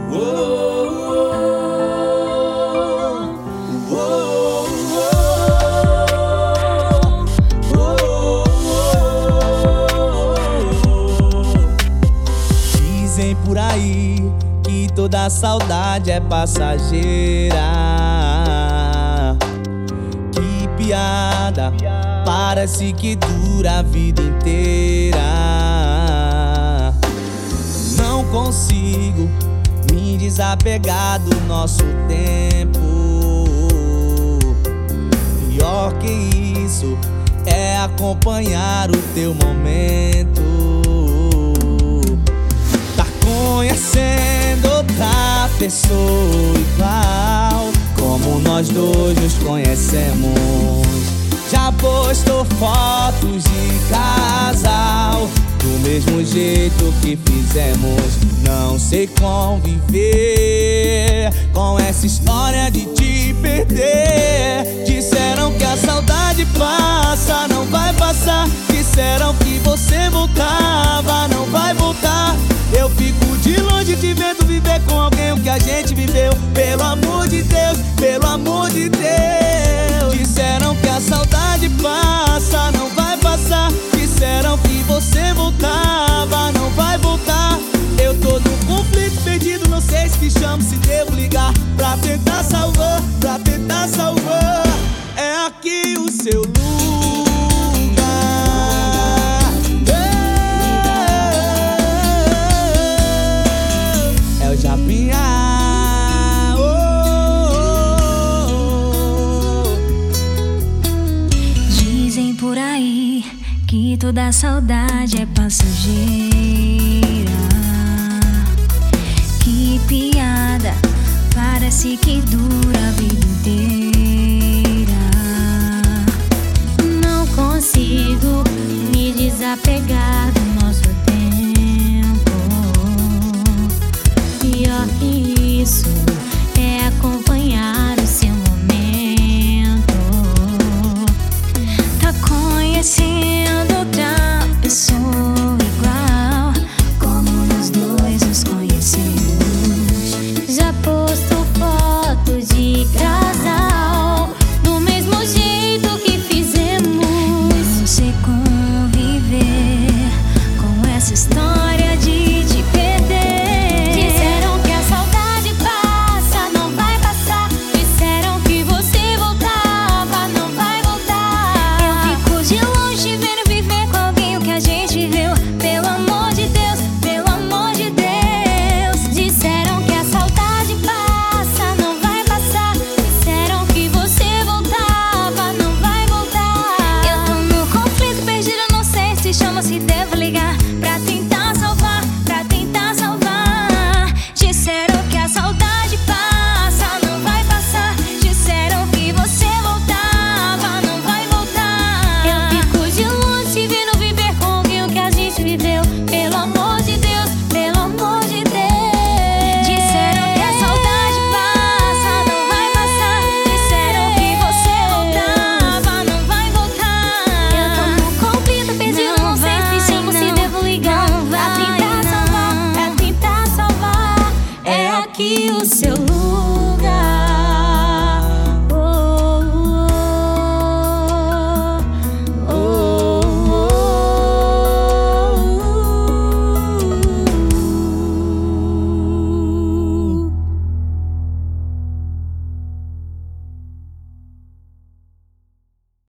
Dizem por aí que toda saudade é passageira. Que piada, parece que dura a vida inteira. Não consigo me desapegar do nosso tempo. Pior que isso é acompanhar o teu momento. Tá conhecendo outra pessoa igual como nós dois nos conhecemos. Já postou fotos de casal do mesmo jeito que fizemos. Não sei conviver com essa história de te perder. Disseram que a saudade passa, não vai passar. Disseram que você voltava, não vai voltar. Eu fico de longe te vendo viver com alguém o que a gente viveu. Pelo amor de Deus, pelo amor de Deus. Disseram que a saudade passa, não vai passar. Disseram que você voltava, não vai voltar. Eu tô num conflito perdido, não sei se te chamo, se devo ligar pra tentar salvar, pra tentar salvar. É aqui o seu lugar. É o Japinha. Dizem por aí que toda saudade é passageira. Que piada, parece que dura